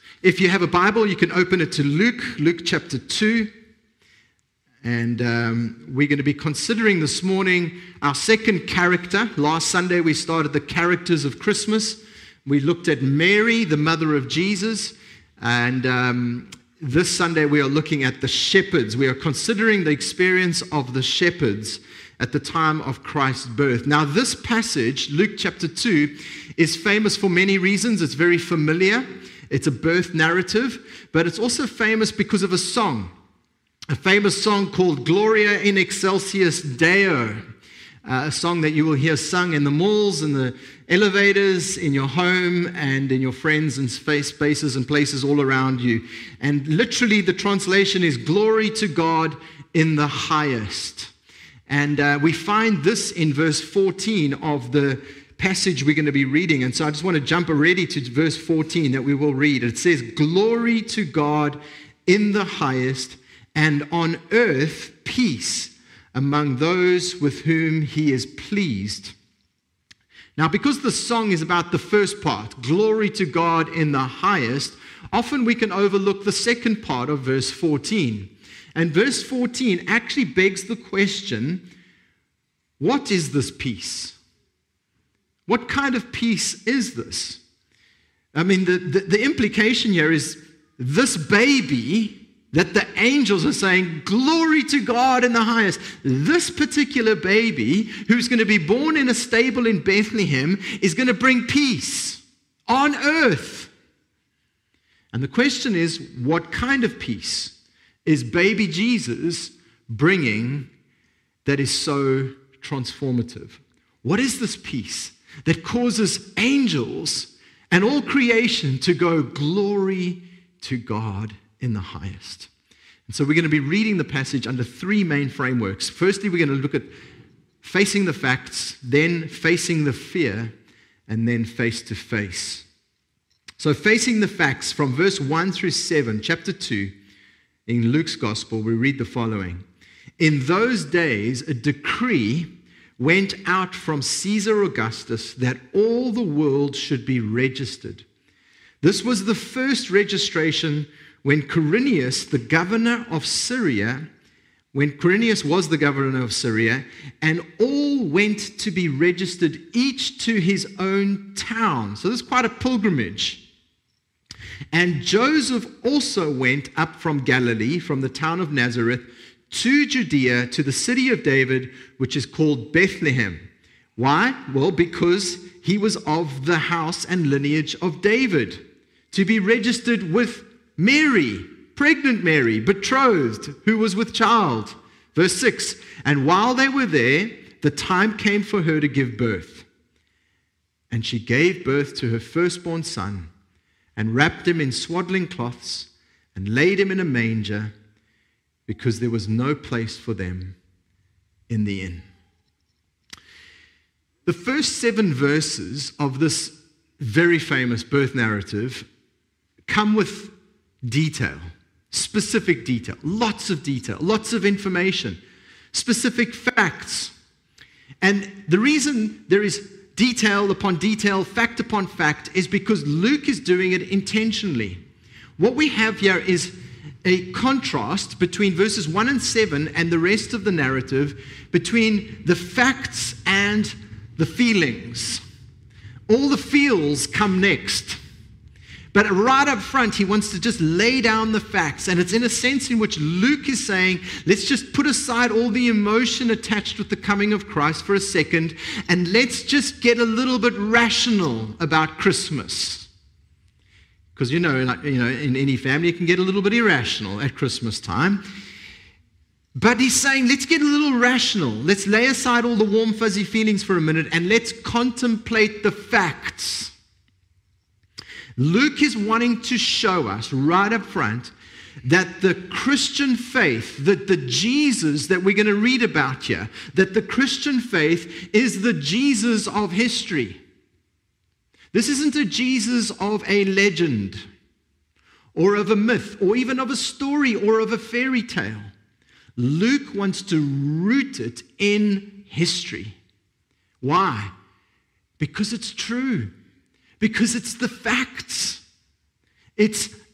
If you have a Bible, you can open it to Luke chapter 2. And we're going to be considering this morning our second character. Last Sunday, we started the characters of Christmas. We looked at Mary, the mother of Jesus. And this Sunday, we are looking at the shepherds. We are considering the experience of the shepherds at the time of Christ's birth. Now, this passage, Luke chapter 2, is famous for many reasons. It's very familiar. It's a birth narrative, but it's also famous because of a song. A famous song called Gloria in Excelsis Deo, a song that you will hear sung in the malls, in the elevators, in your home, and in your friends and spaces and places all around you. And literally the translation is glory to God in the highest. And we find this in verse 14 of the passage we're going to be reading. And so I just want to jump already to verse 14 that we will read. It says, glory to God in the highest, and on earth peace among those with whom he is pleased. Now, because the song is about the first part, glory to God in the highest, often we can overlook the second part of verse 14. And verse 14 actually begs the question, what is this peace? What kind of peace is this? I mean, the implication here is this baby that the angels are saying, glory to God in the highest. This particular baby who's going to be born in a stable in Bethlehem is going to bring peace on earth. And the question is, what kind of peace is baby Jesus bringing that is so transformative? What is this peace that causes angels and all creation to go, glory to God in the highest? And so we're going to be reading the passage under three main frameworks. Firstly, we're going to look at facing the facts, then facing the fear, and then face to face. So facing the facts from verse 1 through 7, chapter 2, in Luke's gospel, we read the following. In those days, a decree went out from Caesar Augustus that all the world should be registered. This was the first registration when Quirinius, the governor of Syria, and all went to be registered, each to his own town. So this is quite a pilgrimage. And Joseph also went up from Galilee, from the town of Nazareth, to Judea, to the city of David, which is called Bethlehem. Why? Well, because he was of the house and lineage of David, to be registered with Mary, pregnant Mary, betrothed, who was with child. Verse 6, and while they were there, the time came for her to give birth. And she gave birth to her firstborn son, and wrapped him in swaddling cloths, and laid him in a manger, because there was no place for them in the inn. The first 7 verses of this very famous birth narrative come with detail, specific detail, lots of information, specific facts. And the reason there is detail upon detail, fact upon fact, is because Luke is doing it intentionally. What we have here is a contrast between verses 1 and 7 and the rest of the narrative, between the facts and the feelings. All the feels come next. But right up front, he wants to just lay down the facts. And it's in a sense in which Luke is saying, let's just put aside all the emotion attached with the coming of Christ for a second, and let's just get a little bit rational about Christmas. Because, in any family, it can get a little bit irrational at Christmas time. But he's saying, let's get a little rational. Let's lay aside all the warm, fuzzy feelings for a minute, and let's contemplate the facts. Luke is wanting to show us right up front that the Christian faith, that the Jesus that we're going to read about here, that the Christian faith is the Jesus of history. This isn't a Jesus of a legend or of a myth or even of a story or of a fairy tale. Luke wants to root it in history. Why? Because it's true. Because it's the facts. It's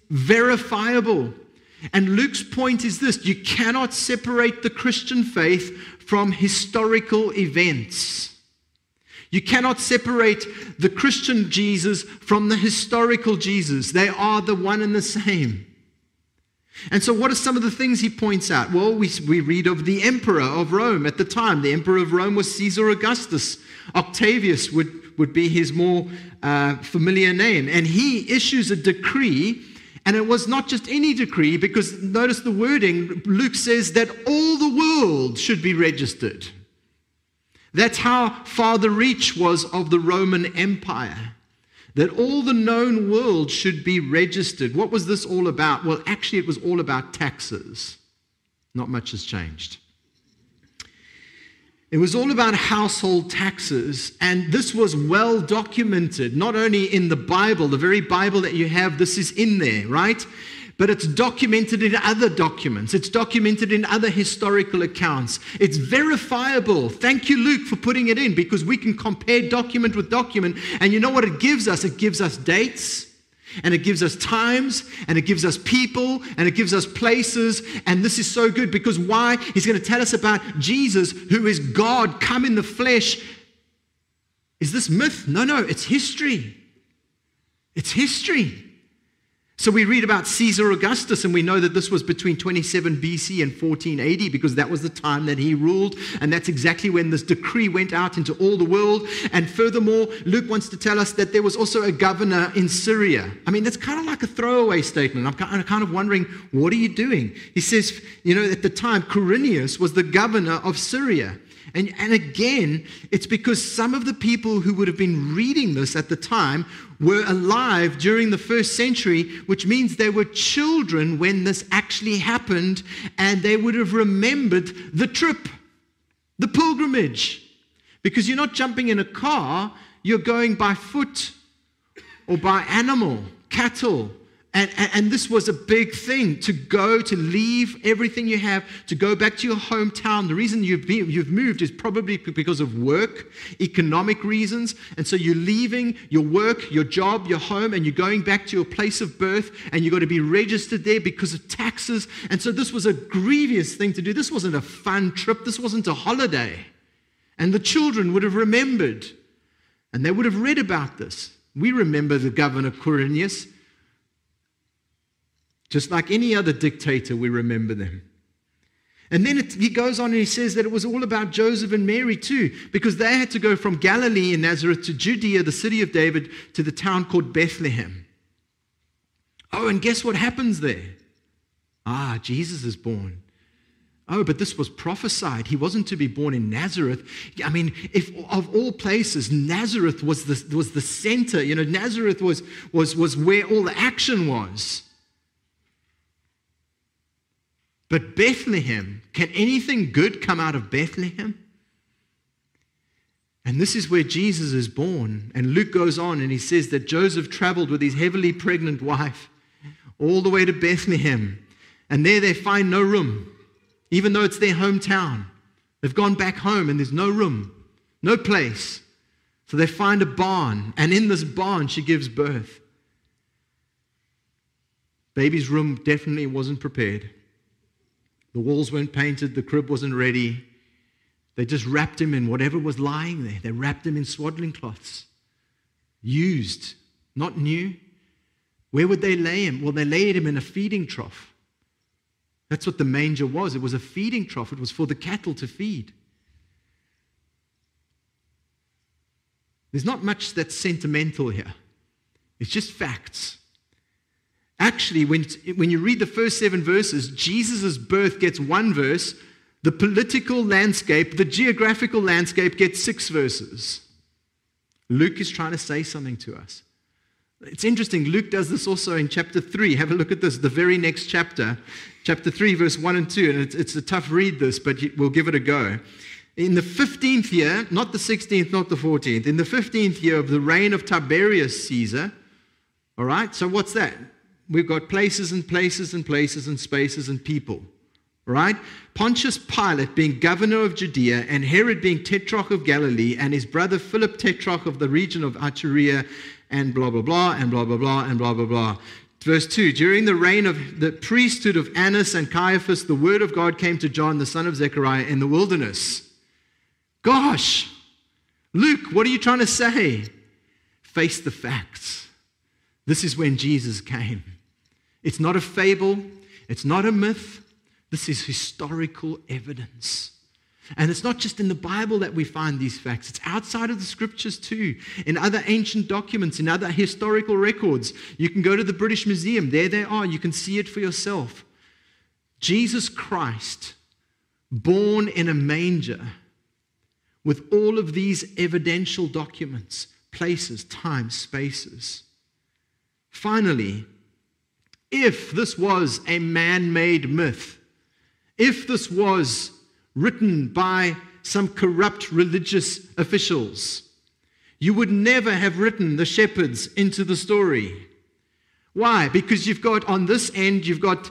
verifiable. And Luke's point is this: you cannot separate the Christian faith from historical events. You cannot separate the Christian Jesus from the historical Jesus. They are the one and the same. And so what are some of the things he points out? Well, we read of the emperor of Rome at the time. The emperor of Rome was Caesar Augustus. Octavius would be his more familiar name. And he issues a decree, and it was not just any decree, because notice the wording. Luke says that all the world should be registered. That's how far the reach was of the Roman Empire, that all the known world should be registered. What was this all about? Well, actually, it was all about taxes. Not much has changed. It was all about household taxes, and this was well documented, not only in the Bible, the very Bible that you have, this is in there, right? But it's documented in other documents. It's documented in other historical accounts. It's verifiable. Thank you, Luke, for putting it in, because we can compare document with document. And you know what it gives us? It gives us dates, and it gives us times, and it gives us people, and it gives us places. And this is so good, because why? He's going to tell us about Jesus, who is God come in the flesh. Is this myth? No, it's history. It's history. So we read about Caesar Augustus, and we know that this was between 27 BC and 14 AD, because that was the time that he ruled, and that's exactly when this decree went out into all the world. And furthermore, Luke wants to tell us that there was also a governor in Syria. I mean, that's kind of like a throwaway statement. I'm kind of wondering, what are you doing? He says, at the time, Quirinius was the governor of Syria. And again, it's because some of the people who would have been reading this at the time were alive during the first century, which means they were children when this actually happened, and they would have remembered the trip, the pilgrimage. Because you're not jumping in a car, you're going by foot or by animal, cattle. And this was a big thing, to leave everything you have, to go back to your hometown. The reason you've moved is probably because of work, economic reasons. And so you're leaving your work, your job, your home, and you're going back to your place of birth, and you've got to be registered there because of taxes. And so this was a grievous thing to do. This wasn't a fun trip. This wasn't a holiday. And the children would have remembered, and they would have read about this. We remember the governor Quirinius. Just like any other dictator, we remember them. And then he goes on and he says that it was all about Joseph and Mary too, because they had to go from Galilee in Nazareth to Judea, the city of David, to the town called Bethlehem. Oh, and guess what happens there? Jesus is born. Oh, but this was prophesied. He wasn't to be born in Nazareth. I mean, if of all places, Nazareth was the center. Nazareth was where all the action was. But Bethlehem, can anything good come out of Bethlehem? And this is where Jesus is born. And Luke goes on and he says that Joseph traveled with his heavily pregnant wife all the way to Bethlehem. And there they find no room, even though it's their hometown. They've gone back home and there's no room, no place. So they find a barn, and in this barn she gives birth. Baby's room definitely wasn't prepared. The walls weren't painted, the crib wasn't ready. They just wrapped him in whatever was lying there. They wrapped him in swaddling cloths. Used, not new. Where would they lay him? Well, they laid him in a feeding trough. That's what the manger was. It was a feeding trough. It was for the cattle to feed. There's not much that's sentimental here. It's just facts. Actually, when you read the first 7 verses, Jesus' birth gets 1 verse. The political landscape, the geographical landscape gets 6 verses. Luke is trying to say something to us. It's interesting. Luke does this also in chapter 3. Have a look at this, the very next chapter. Chapter 3, verse 1 and 2. And it's a tough read, this, but we'll give it a go. In the 15th year, not the 16th, not the 14th, in the 15th year of the reign of Tiberius Caesar, all right, so what's that? We've got places and places and places and spaces and people, right? Pontius Pilate being governor of Judea, and Herod being tetrarch of Galilee, and his brother Philip tetrarch of the region of Iturea, and blah, blah, blah, and blah, blah, blah, and blah, blah, blah. Verse 2, during the reign of the priesthood of Annas and Caiaphas, the word of God came to John, the son of Zechariah, in the wilderness. Gosh, Luke, what are you trying to say? Face the facts. This is when Jesus came. It's not a fable. It's not a myth. This is historical evidence. And it's not just in the Bible that we find these facts. It's outside of the scriptures too, in other ancient documents, in other historical records. You can go to the British Museum. There they are. You can see it for yourself. Jesus Christ, born in a manger, with all of these evidential documents, places, time, spaces. Finally, if this was a man-made myth, if this was written by some corrupt religious officials, you would never have written the shepherds into the story. Why? Because you've got, on this end, you've got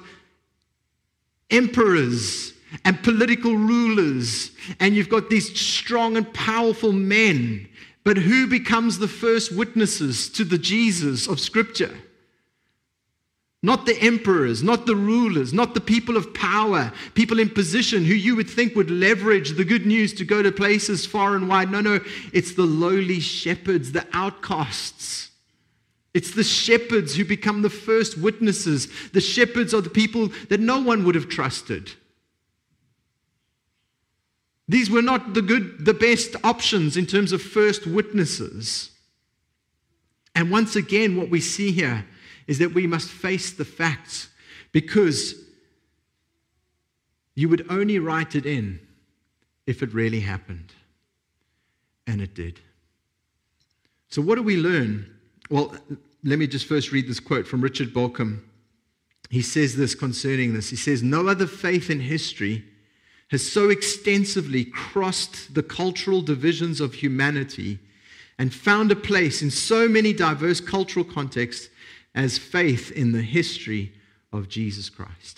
emperors and political rulers, and you've got these strong and powerful men. But who becomes the first witnesses to the Jesus of Scripture? Not the emperors, not the rulers, not the people of power, people in position who you would think would leverage the good news to go to places far and wide. No, it's the lowly shepherds, the outcasts. It's the shepherds who become the first witnesses. The shepherds are the people that no one would have trusted. These were not the best options in terms of first witnesses. And once again, what we see here is that we must face the facts, because you would only write it in if it really happened. And it did. So what do we learn? Well, let me just first read this quote from Richard Bauckham. He says this concerning this. He says, "No other faith in history has so extensively crossed the cultural divisions of humanity and found a place in so many diverse cultural contexts as faith in the history of Jesus Christ."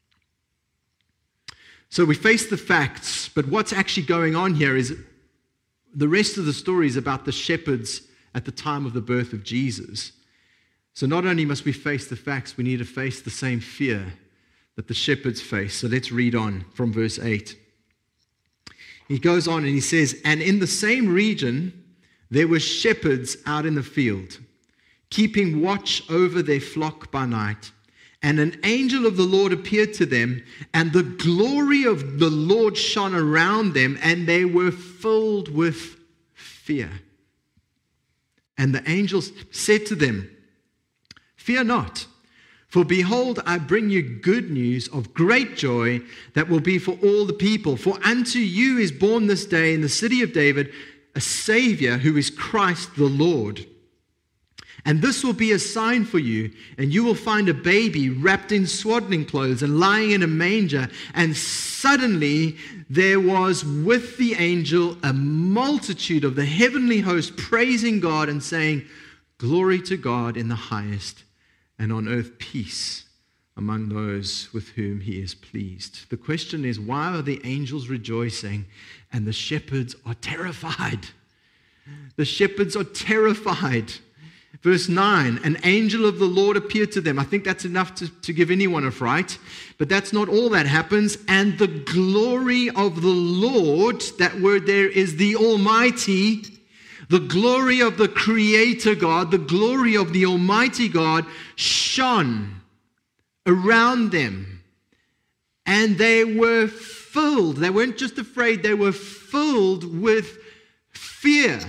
So we face the facts, but what's actually going on here is the rest of the story is about the shepherds at the time of the birth of Jesus. So not only must we face the facts, we need to face the same fear that the shepherds face. So let's read on from verse 8. He goes on and he says, "And in the same region there were shepherds out in the field, keeping watch over their flock by night. And an angel of the Lord appeared to them, and the glory of the Lord shone around them, and they were filled with fear. And the angel said to them, 'Fear not, for behold, I bring you good news of great joy that will be for all the people. For unto you is born this day in the city of David a Savior, who is Christ the Lord. And this will be a sign for you, and you will find a baby wrapped in swaddling clothes and lying in a manger.' And suddenly there was with the angel a multitude of the heavenly host praising God and saying, 'Glory to God in the highest, and on earth peace among those with whom he is pleased.'" The question is, why are the angels rejoicing and the shepherds are terrified? The shepherds are terrified. Verse 9, "An angel of the Lord appeared to them." I think that's enough to give anyone a fright. But that's not all that happens. "And the glory of the Lord," that word there is the Almighty, the glory of the Creator God, the glory of the Almighty God shone around them. And they were filled. They weren't just afraid, they were filled with fear.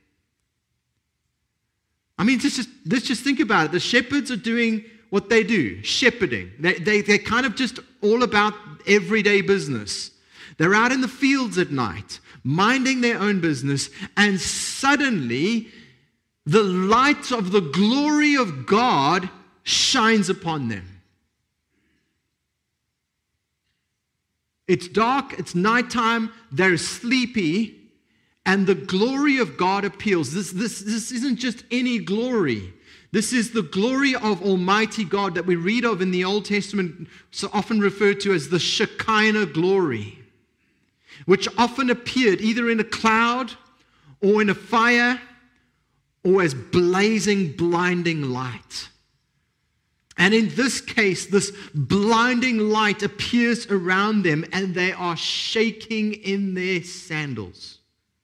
I mean, let's just think about it. The shepherds are doing what they do, shepherding. They're kind of just all about everyday business. They're out in the fields at night, minding their own business, and suddenly the light of the glory of God shines upon them. It's dark, it's nighttime, they're sleepy, and the glory of God appeals. This isn't just any glory. This is the glory of Almighty God that we read of in the Old Testament, so often referred to as the Shekinah glory, which often appeared either in a cloud or in a fire or as blazing, blinding light. And in this case, this blinding light appears around them, and they are shaking in their sandals.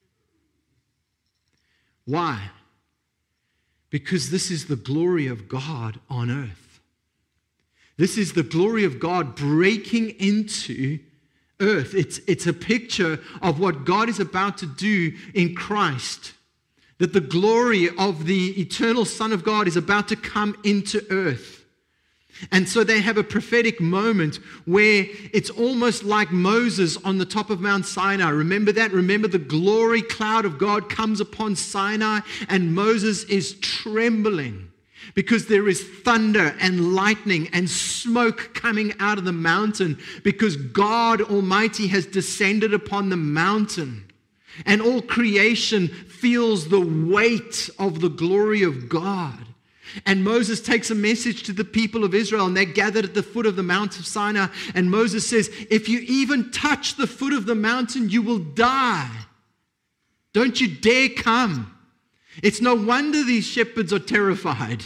Why? Because this is the glory of God on earth. This is the glory of God breaking into earth. It's a picture of what God is about to do in Christ. That the glory of the eternal Son of God is about to come into earth. And so they have a prophetic moment where it's almost like Moses on the top of Mount Sinai. Remember that? Remember the glory cloud of God comes upon Sinai, and Moses is trembling because there is thunder and lightning and smoke coming out of the mountain because God Almighty has descended upon the mountain. And all creation feels the weight of the glory of God. And Moses takes a message to the people of Israel, and they're gathered at the foot of the Mount of Sinai. And Moses says, if you even touch the foot of the mountain, you will die. Don't you dare come. It's no wonder these shepherds are terrified.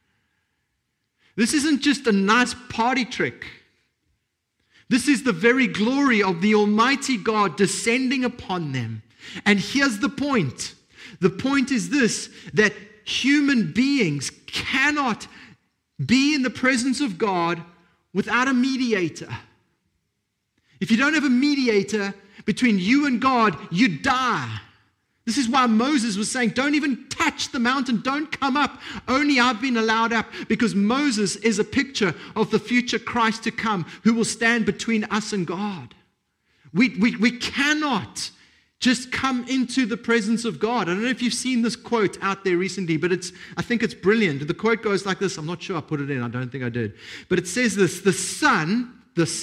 This isn't just a nice party trick. This is the very glory of the Almighty God descending upon them. And here's the point. The point is this, that human beings cannot be in the presence of God without a mediator. If you don't have a mediator between you and God, you die. This is why Moses was saying, don't even touch the mountain, don't come up. Only I've been allowed up, because Moses is a picture of the future Christ to come who will stand between us and God. We cannot just come into the presence of God. I don't know if you've seen this quote out there recently, but I think it's brilliant. The quote goes like this. I'm not sure I put it in. I don't think I did. But it says this: the sun,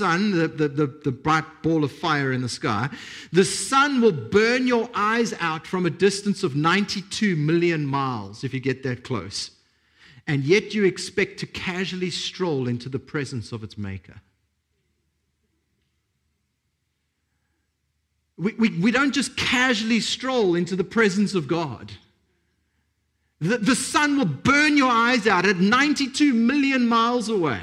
the bright ball of fire in the sky, the sun will burn your eyes out from a distance of 92 million miles if you get that close. And yet you expect to casually stroll into the presence of its maker. We don't just casually stroll into the presence of God. The sun will burn your eyes out at 92 million miles away.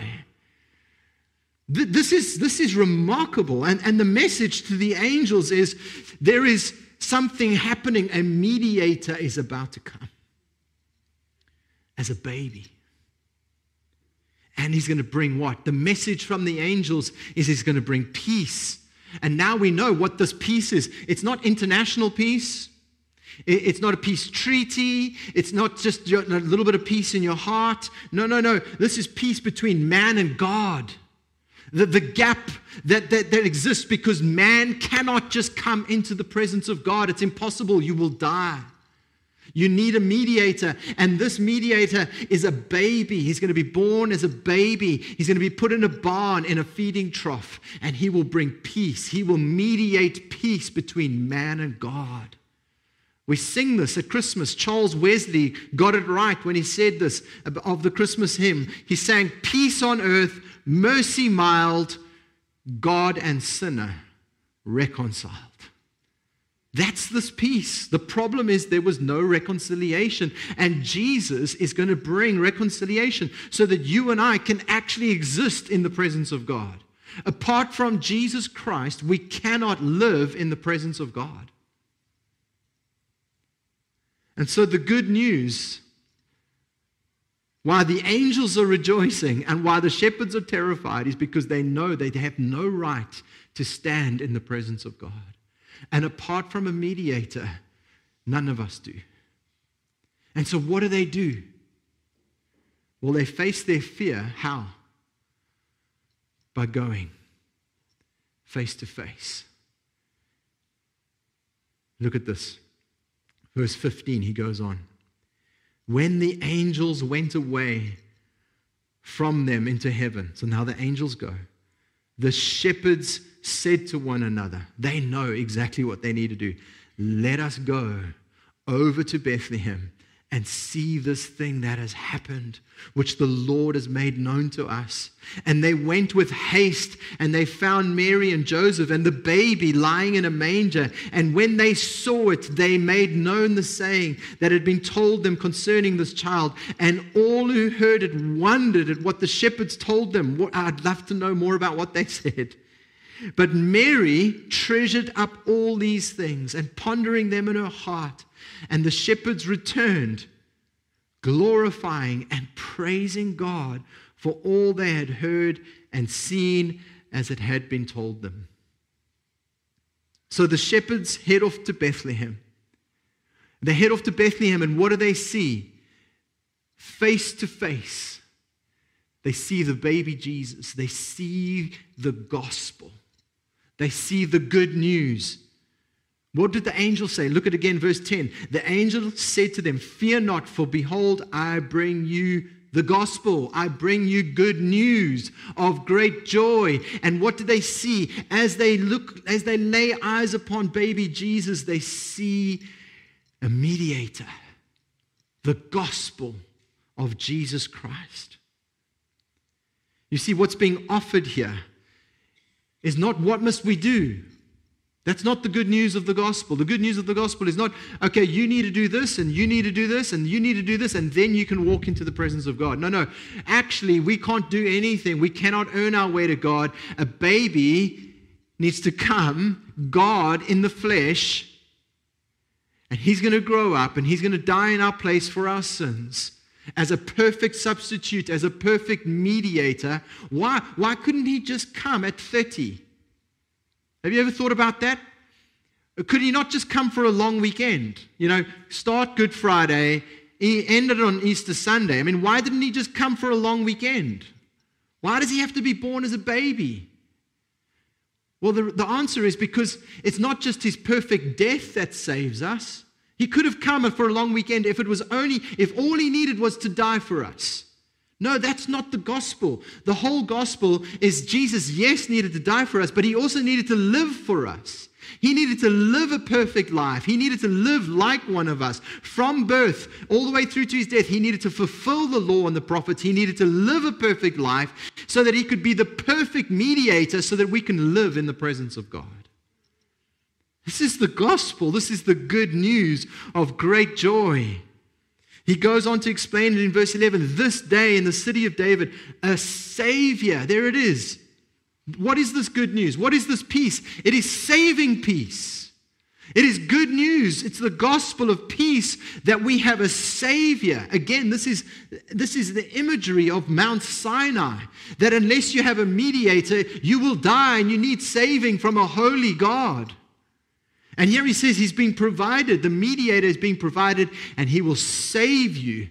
This is remarkable. And the message to the angels is, there is something happening. A mediator is about to come as a baby. And he's going to bring what? The message from the angels is he's going to bring peace. And now we know what this peace is. It's not international peace. It's not a peace treaty. It's not just a little bit of peace in your heart. No. This is peace between man and God. The gap that exists because man cannot just come into the presence of God. It's impossible. You will die. You need a mediator, and this mediator is a baby. He's going to be born as a baby. He's going to be put in a barn, in a feeding trough, and he will bring peace. He will mediate peace between man and God. We sing this at Christmas. Charles Wesley got it right when he said this of the Christmas hymn. He sang, "Peace on earth, mercy mild, God and sinner reconciled." That's this peace. The problem is there was no reconciliation. And Jesus is going to bring reconciliation so that you and I can actually exist in the presence of God. Apart from Jesus Christ, we cannot live in the presence of God. And so the good news, why the angels are rejoicing and why the shepherds are terrified, is because they know they have no right to stand in the presence of God. And apart from a mediator, none of us do. And so what do? Well, they face their fear. How? By going face to face. Look at this. Verse 15, he goes on. When the angels went away from them into heaven, so now the angels go, the shepherds said to one another, they know exactly what they need to do. Let us go over to Bethlehem and see this thing that has happened, which the Lord has made known to us. And they went with haste, and they found Mary and Joseph and the baby lying in a manger. And when they saw it, they made known the saying that had been told them concerning this child. And all who heard it wondered at what the shepherds told them. I'd love to know more about what they said. But Mary treasured up all these things and pondering them in her heart. And the shepherds returned, glorifying and praising God for all they had heard and seen as it had been told them. So the shepherds head off to Bethlehem. They head off to Bethlehem, and what do they see? Face to face, they see the baby Jesus. They see the gospel. They see the good news. What did the angel say? Look at again, verse 10. The angel said to them, "Fear not, for behold, I bring you the gospel. I bring you good news of great joy." And what do they see? As they lay eyes upon baby Jesus, they see a mediator, the gospel of Jesus Christ. You see, what's being offered here is not what must we do. That's not the good news of the gospel. The good news of the gospel is not, okay, you need to do this, and you need to do this, and you need to do this, and then you can walk into the presence of God. No. Actually, we can't do anything. We cannot earn our way to God. A baby needs to come, God in the flesh, and He's going to grow up, and He's going to die in our place for our sins as a perfect substitute, as a perfect mediator. Why couldn't He just come at 30? Have you ever thought about that? Could He not just come for a long weekend? Start Good Friday, end it on Easter Sunday. I mean, why didn't He just come for a long weekend? Why does He have to be born as a baby? Well, the answer is because it's not just His perfect death that saves us. He could have come for a long weekend if all He needed was to die for us. No, that's not the gospel. The whole gospel is Jesus, yes, needed to die for us, but He also needed to live for us. He needed to live a perfect life. He needed to live like one of us. From birth all the way through to His death, He needed to fulfill the law and the prophets. He needed to live a perfect life so that He could be the perfect mediator so that we can live in the presence of God. This is the gospel. This is the good news of great joy. He goes on to explain it in verse 11. This day in the city of David, a Savior. There it is. What is this good news? What is this peace? It is saving peace. It is good news. It's the gospel of peace that we have a Savior. Again, this is the imagery of Mount Sinai. That unless you have a mediator, you will die and you need saving from a holy God. And here He says He's being provided, the mediator is being provided, and He will save you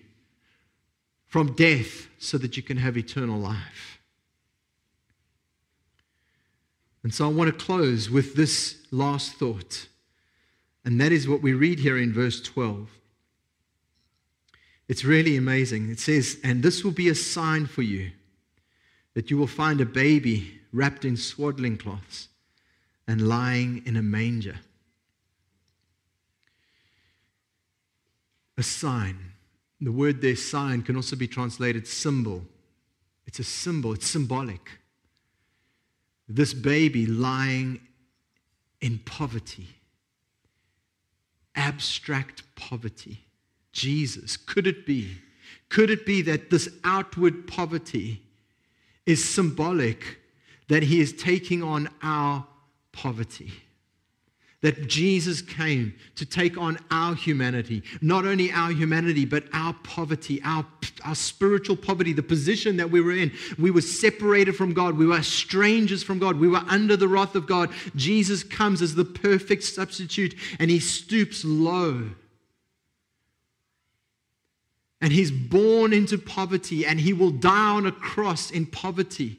from death so that you can have eternal life. And so I want to close with this last thought, and that is what we read here in verse 12. It's really amazing. It says, "And this will be a sign for you, that you will find a baby wrapped in swaddling cloths and lying in a manger." A sign. The word there, sign, can also be translated symbol. It's a symbol. It's symbolic. This baby lying in poverty. Abstract poverty. Jesus. Could it be that this outward poverty is symbolic that He is taking on our poverty? That Jesus came to take on our humanity. Not only our humanity, but our poverty, our spiritual poverty, the position that we were in. We were separated from God. We were strangers from God. We were under the wrath of God. Jesus comes as the perfect substitute, and He stoops low. And He's born into poverty, and He will die on a cross in poverty.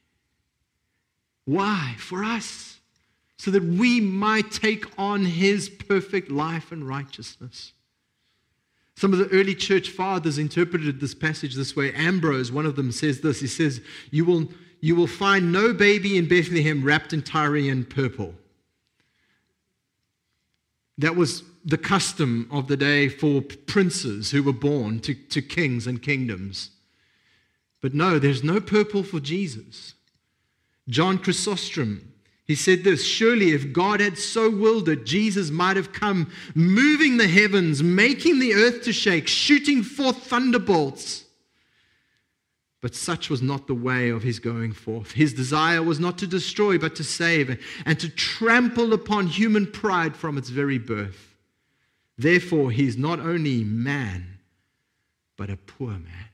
Why? For us. So that we might take on His perfect life and righteousness. Some of the early church fathers interpreted this passage this way. Ambrose, one of them, says this. He says, you will find no baby in Bethlehem wrapped in Tyrian purple. That was the custom of the day for princes who were born to kings and kingdoms. But no, there's no purple for Jesus. John Chrysostom, he said this: surely if God had so willed it, Jesus might have come moving the heavens, making the earth to shake, shooting forth thunderbolts. But such was not the way of his going forth. His desire was not to destroy, but to save, and to trample upon human pride from its very birth. Therefore, he is not only man, but a poor man.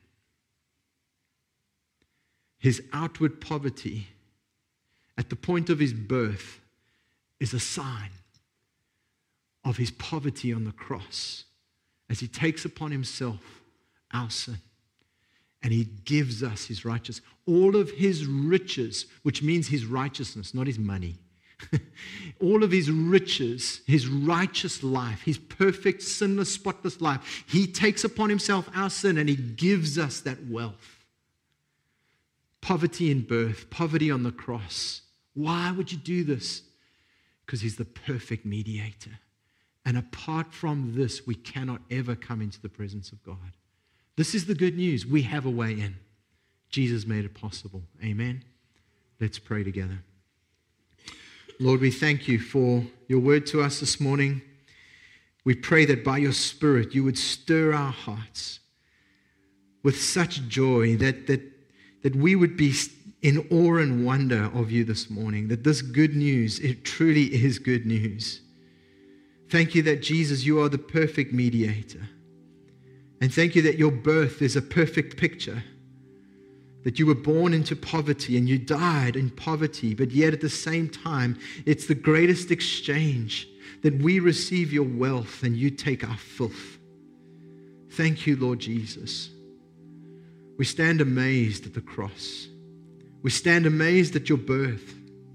His outward poverty at the point of his birth is a sign of his poverty on the cross as he takes upon himself our sin. And he gives us his righteousness. All of his riches, which means his righteousness, not his money. All of his riches, his righteous life, his perfect, sinless, spotless life. He takes upon himself our sin and he gives us that wealth. Poverty in birth, poverty on the cross. Why would you do this? Because he's the perfect mediator. And apart from this, we cannot ever come into the presence of God. This is the good news. We have a way in. Jesus made it possible. Amen. Let's pray together. Lord, we thank you for your word to us this morning. We pray that by your Spirit you would stir our hearts with such joy that we would be in awe and wonder of you this morning, that this good news, it truly is good news. Thank you that, Jesus, you are the perfect mediator. And thank you that your birth is a perfect picture, that you were born into poverty and you died in poverty, but yet at the same time, it's the greatest exchange that we receive your wealth and you take our filth. Thank you, Lord Jesus. We stand amazed at the cross. We stand amazed at your birth.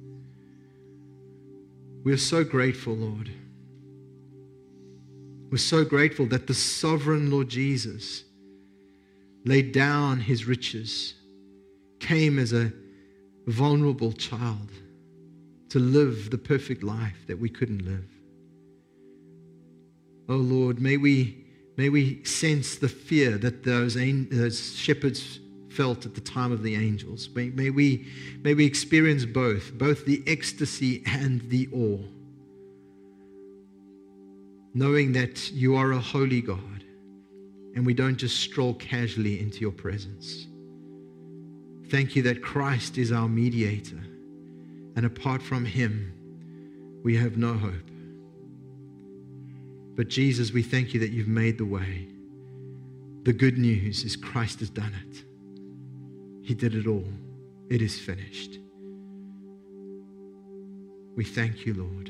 We are so grateful, Lord. We're so grateful that the sovereign Lord Jesus laid down his riches, came as a vulnerable child to live the perfect life that we couldn't live. Oh Lord, may we sense the fear that those shepherds felt at the time of the angels. May we experience both the ecstasy and the awe, knowing that you are a holy God and we don't just stroll casually into your presence. Thank you that Christ is our mediator, and apart from him, we have no hope. But Jesus, we thank you that you've made the way. The good news is Christ has done it. He did it all. It is finished. We thank you, Lord.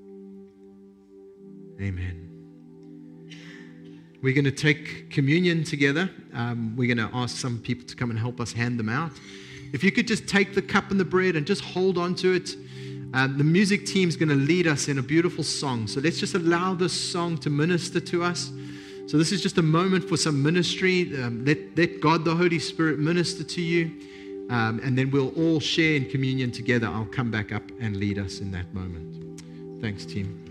Amen. We're going to take communion together. We're going to ask some people to come and help us hand them out. If you could just take the cup and the bread and just hold on to it. The music team's going to lead us in a beautiful song. So let's just allow this song to minister to us. So this is just a moment for some ministry. Let God, the Holy Spirit, minister to you. And then we'll all share in communion together. I'll come back up and lead us in that moment. Thanks, team.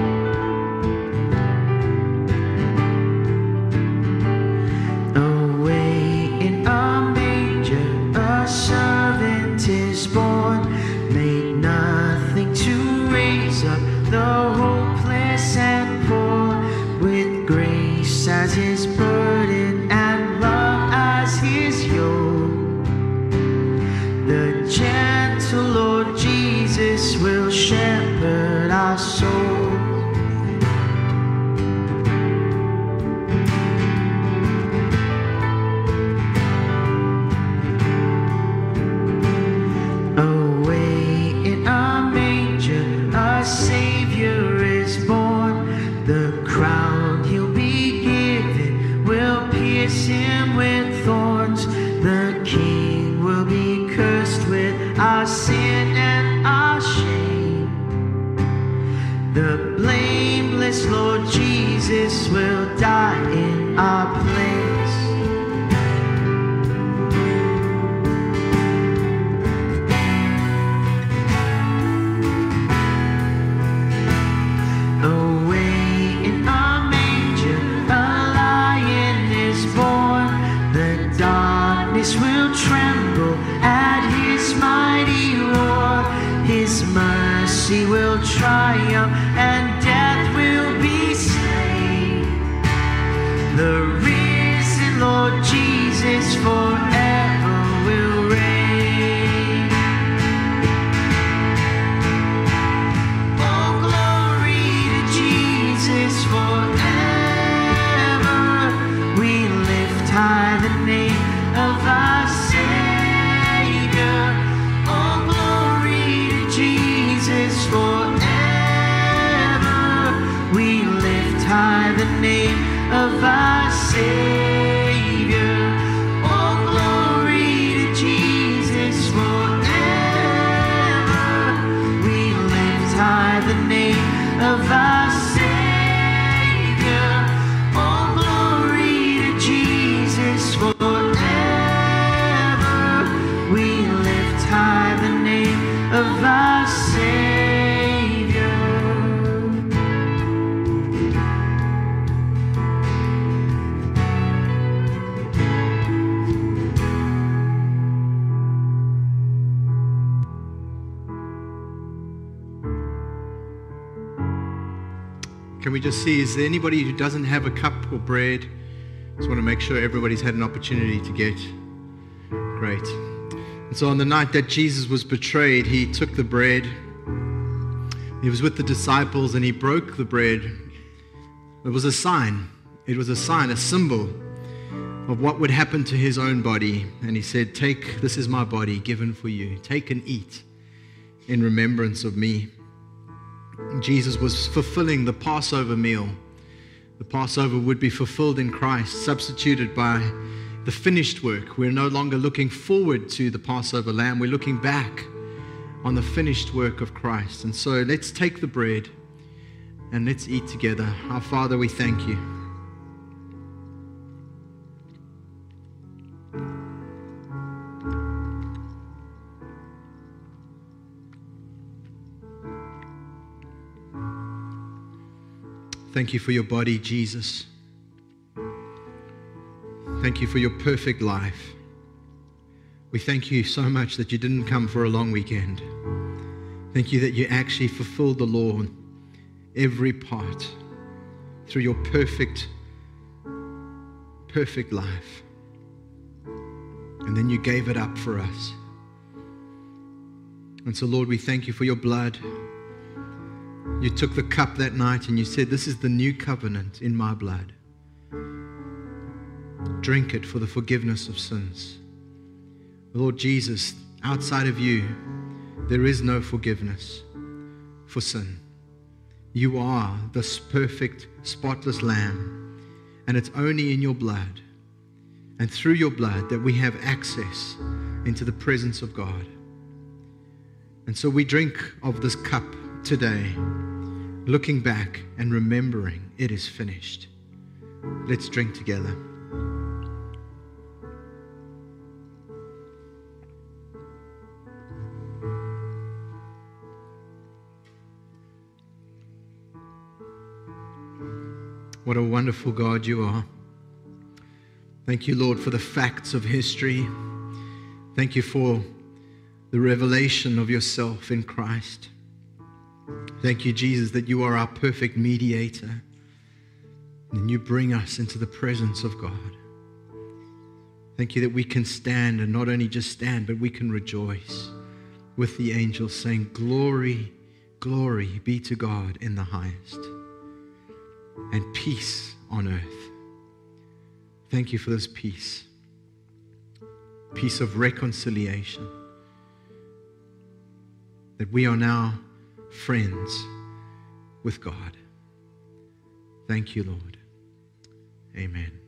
Away pierce him with thorns. The King will be cursed with our sin and our shame. The blameless Lord Jesus will die in our place. Will tremble at his mighty roar. His mercy will triumph and death will be slain. The risen Lord Jesus forever will reign. Oh, glory to Jesus forever. We lift high the name of our Savior. Oh, glory to Jesus forever. We lift high the name of our Savior. Oh, glory to Jesus forever. We lift high the name of our Savior. Oh, glory to Jesus forever. Of our Savior. Can we just see, is there anybody who doesn't have a cup or bread? Just want to make sure everybody's had an opportunity to get. Great. And so on the night that Jesus was betrayed, he took the bread. He was with the disciples and he broke the bread. It was a sign. It was a sign, a symbol of what would happen to his own body. And he said, "Take, this is my body given for you. Take and eat in remembrance of me." Jesus was fulfilling the Passover meal. The Passover would be fulfilled in Christ, substituted by the finished work. We're no longer looking forward to the Passover lamb. We're looking back on the finished work of Christ. And so let's take the bread and let's eat together. Our Father, we thank you. Thank you for your body, Jesus. Thank you for your perfect life. We thank you so much that you didn't come for a long weekend. Thank you that you actually fulfilled the law, every part, through your perfect life. And then you gave it up for us. And so, Lord, we thank you for your blood. You took the cup that night and you said, "This is the new covenant in my blood. Drink it for the forgiveness of sins." Lord Jesus, outside of you, there is no forgiveness for sin. You are this perfect, spotless lamb, and it's only in your blood and through your blood that we have access into the presence of God. And so we drink of this cup today, looking back and remembering it is finished. Let's drink together. What a wonderful God you are. Thank you, Lord, for the facts of history. Thank you for the revelation of yourself in Christ. Thank you, Jesus, that you are our perfect mediator and you bring us into the presence of God. Thank you that we can stand, and not only just stand, but we can rejoice with the angels saying, "Glory, glory be to God in the highest, and peace on earth." Thank you for this peace. Peace of reconciliation. That we are now friends with God. Thank you, Lord. Amen.